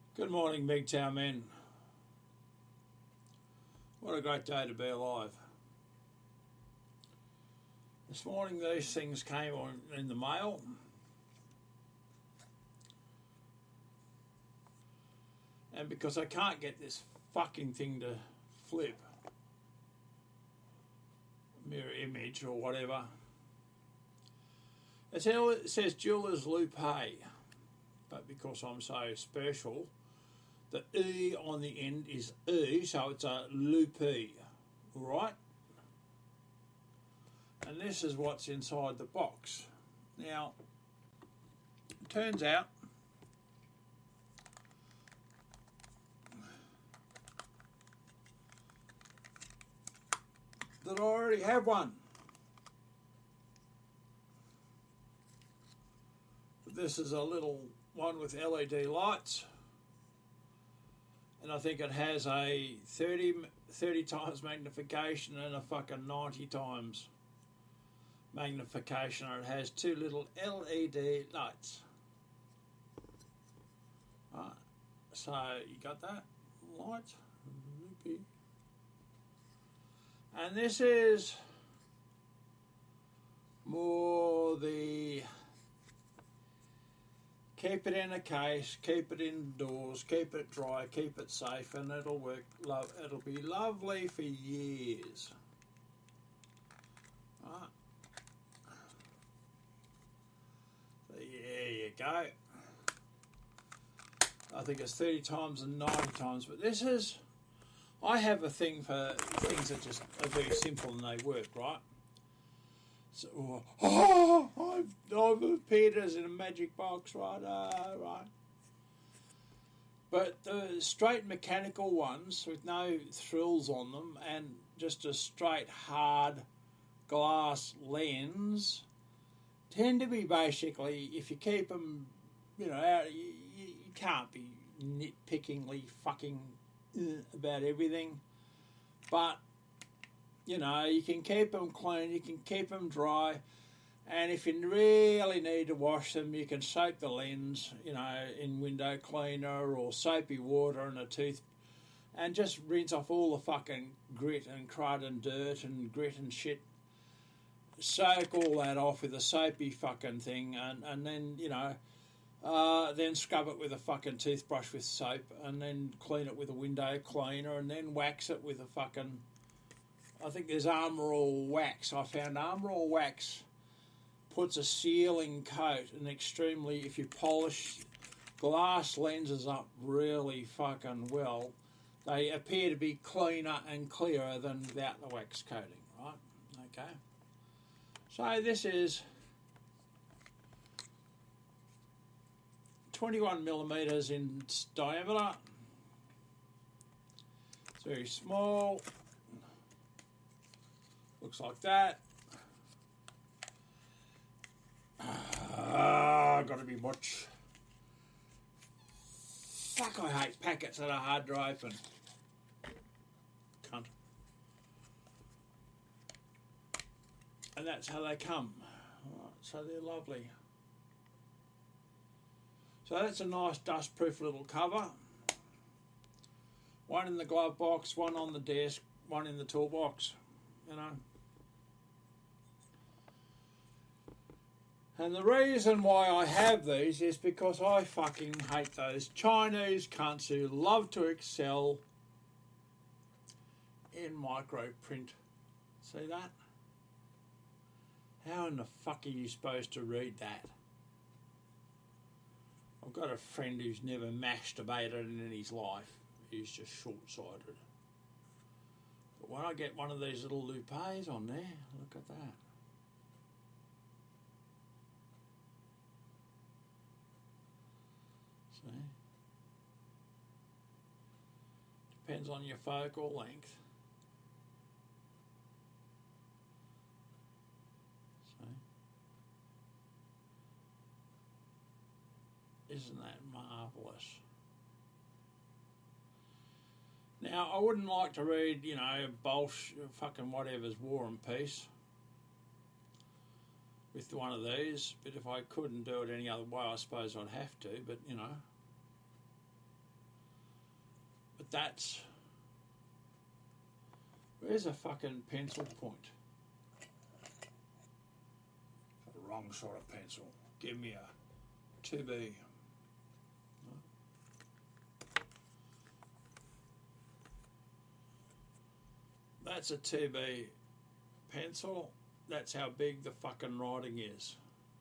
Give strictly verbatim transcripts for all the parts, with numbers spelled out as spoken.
Good morning, Big Town men. What a great day to be alive. This morning these things came on in the mail. And because I can't get this fucking thing to flip, mirror image or whatever, it says Jewelers Lupe, but because I'm so special, the E on the end is E, so it's a Lupe, right? And this is what's inside the box. Now, it turns out that I already have one. This is a little one with L E D lights. And I think it has a thirty, thirty times magnification and a fucking ninety times magnification. And it has two little L E D lights. Right. So you got that? Light. Loopy. And this is more the keep it in a case, keep it indoors, keep it dry, keep it safe, and it'll work. Love, it'll be lovely for years. Right. So there you go. I think it's thirty times and ninety times, but this is. I have a thing for things that just are very simple and they work, right? So, oh, I've, I've appeared as in a magic box, right? Uh, right. But the straight mechanical ones with no thrills on them and just a straight hard glass lens tend to be basically, if you keep them, you know, out, you, you can't be nitpickingly fucking about everything, but you know, you can keep them clean, you can keep them dry, and if you really need to wash them, you can soak the lens, you know, in window cleaner or soapy water and a tooth, and just rinse off all the fucking grit and crud and dirt and grit and shit. Soak all that off with a soapy fucking thing, and, and then, you know, Uh, then scrub it with a fucking toothbrush with soap, and then clean it with a window cleaner, and then wax it with a fucking. I think there's Armour All Wax. I found Armour All Wax puts a sealing coat, and extremely, if you polish glass lenses up really fucking well, they appear to be cleaner and clearer than without the wax coating, right? Okay. So this is twenty-one millimetres in diameter. It's very small. Looks like that. Ah, gotta be much. Fuck, I hate packets that are hard to open. Cunt. And that's how they come. Right, so they're lovely. So that's a nice dust-proof little cover. One in the glove box, one on the desk, one in the toolbox, you know. And the reason why I have these is because I fucking hate those Chinese cunts who love to excel in microprint. See that? How in the fuck are you supposed to read that? I've got a friend who's never masturbated in his life. He's just short-sighted. But when I get one of these little loupes on there, look at that. See? Depends on your focal length. Isn't that marvellous? Now, I wouldn't like to read, you know, Bolsh, fucking whatever's War and Peace with one of these, but if I couldn't do it any other way, I suppose I'd have to, but, you know. But that's... Where's a fucking pencil point? Got the wrong sort of pencil. Give me a two B. That's a two B pencil. That's how big the fucking writing is.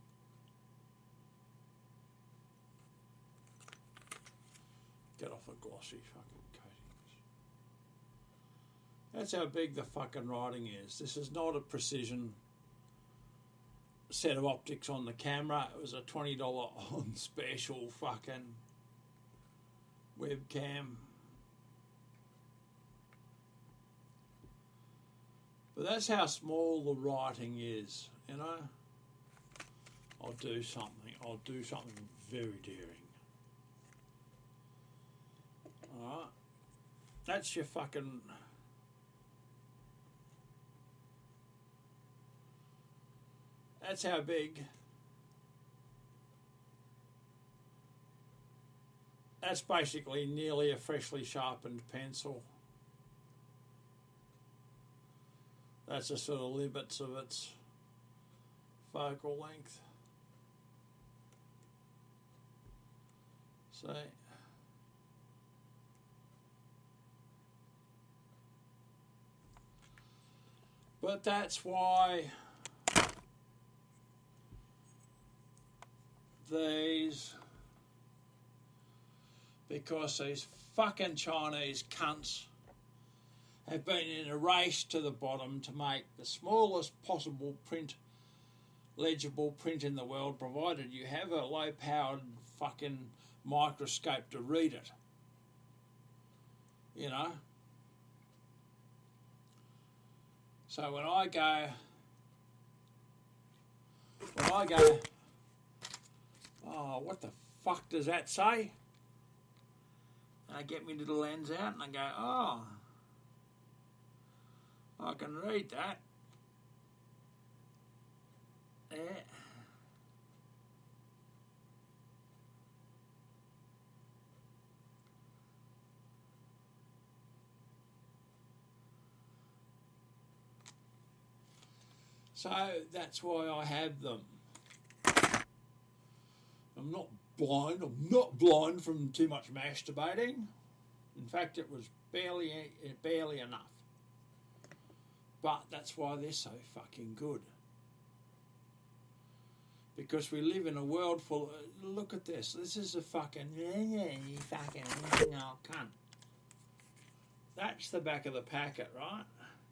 Get off the glossy fucking coatings. That's how big the fucking writing is. This is not a precision set of optics on the camera. It was a twenty dollars on special fucking webcam. But that's how small the writing is, you know. I'll do something. I'll do something very daring. Alright. That's your fucking... That's how big... That's basically nearly a freshly sharpened pencil. That's the sort of limits of its focal length. See? But that's why these, because these fucking Chinese cunts have been in a race to the bottom to make the smallest possible print, legible print in the world, provided you have a low-powered fucking microscope to read it. You know? So when I go, when I go, oh, what the fuck does that say? And I get my little lens out and I go, oh, I can read that. Yeah. So that's why I have them. I'm not blind. I'm not blind from too much masturbating. In fact, it was barely, barely enough. But that's why they're so fucking good. Because we live in a world full of, look at this. This is a fucking, you fucking old cunt. That's the back of the packet, right?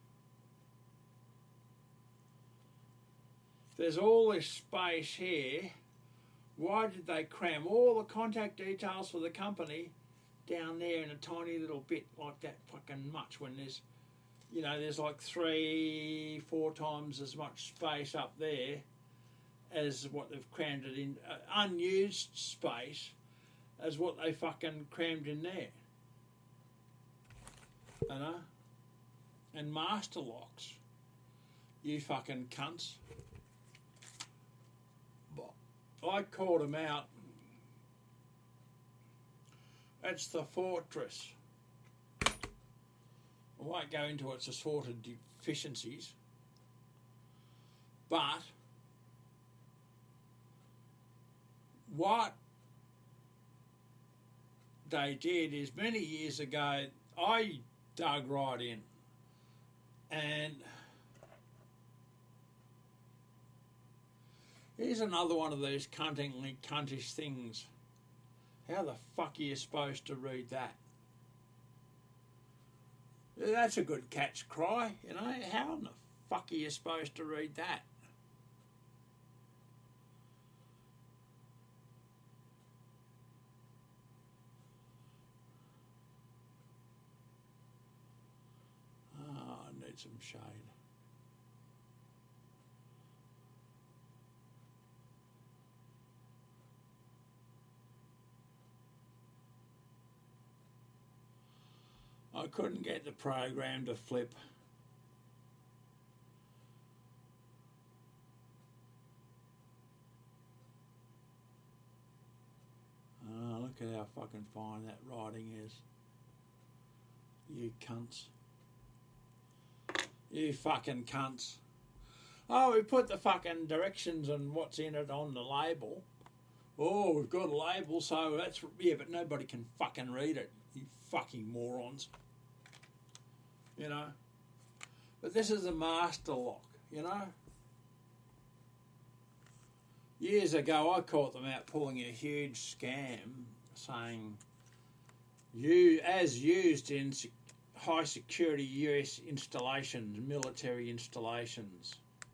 There's all this space here. Why did they cram all the contact details for the company down there in a tiny little bit like that fucking much when there's, you know, there's like three, four times as much space up there as what they've crammed it in, uh, unused space as what they fucking crammed in there. You know? And master locks. You fucking cunts. I called them out. That's the Fortress. I won't go into its assorted deficiencies, but what they did is many years ago, I dug right in and here's another one of these cuntingly cuntish things. How the fuck are you supposed to read that? That's a good cat's cry, you know. How in the fuck are you supposed to read that? Oh, I need some shade. I couldn't get the program to flip. Oh, look at how fucking fine that writing is. You cunts. You fucking cunts. Oh, we put the fucking directions and what's in it on the label. Oh, we've got a label, so that's... Yeah, but nobody can fucking read it. You fucking morons. You know? But this is a master lock, you know? Years ago, I caught them out pulling a huge scam, saying, you as used in high security U S installations, military installations.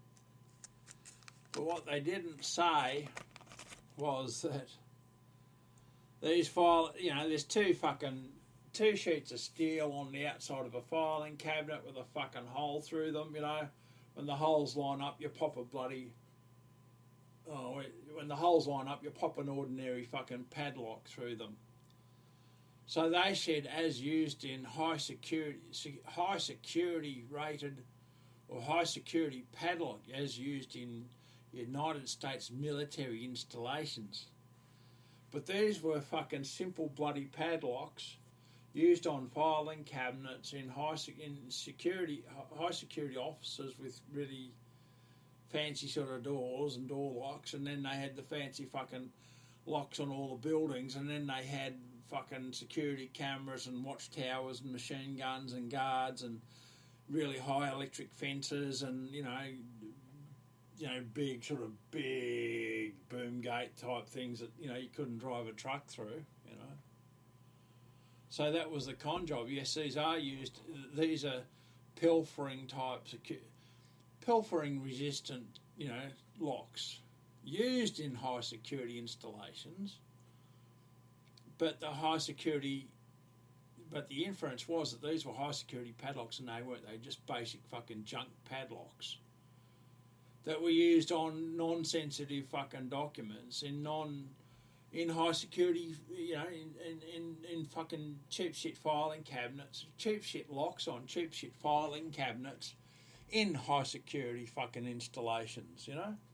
But what they didn't say was that these file, you know, there's two fucking, two sheets of steel on the outside of a filing cabinet with a fucking hole through them, you know. When the holes line up, you pop a bloody, oh, when the holes line up, you pop an ordinary fucking padlock through them. So they said, as used in high security, high security rated, or high security padlock, as used in United States military installations. But these were fucking simple bloody padlocks used on filing cabinets in high in security high security offices with really fancy sort of doors and door locks, and then they had the fancy fucking locks on all the buildings, and then they had fucking security cameras and watchtowers and machine guns and guards and really high electric fences and, you know, you know, big sort of big boom gate type things that, you know, you couldn't drive a truck through, you know. So that was the con job. Yes, these are used, these are pilfering type, secu- pilfering resistant, you know, locks used in high security installations. But the high security, but the inference was that these were high security padlocks, and they weren't. They were just basic fucking junk padlocks that were used on non-sensitive fucking documents in non, in high security, you know, in in, in, in fucking cheap shit filing cabinets, cheap shit locks on cheap shit filing cabinets in high security fucking installations, you know.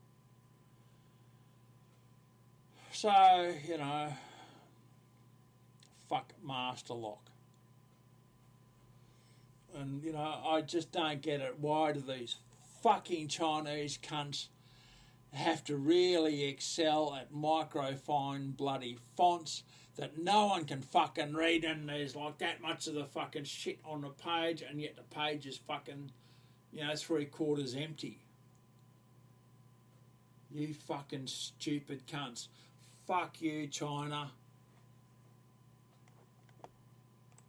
So, you know, fuck master lock. And, you know, I just don't get it. Why do these fucking Chinese cunts have to really excel at microfine bloody fonts that no one can fucking read, and there's like that much of the fucking shit on the page, and yet the page is fucking, you know, three quarters empty. You fucking stupid cunts. Fuck you, China.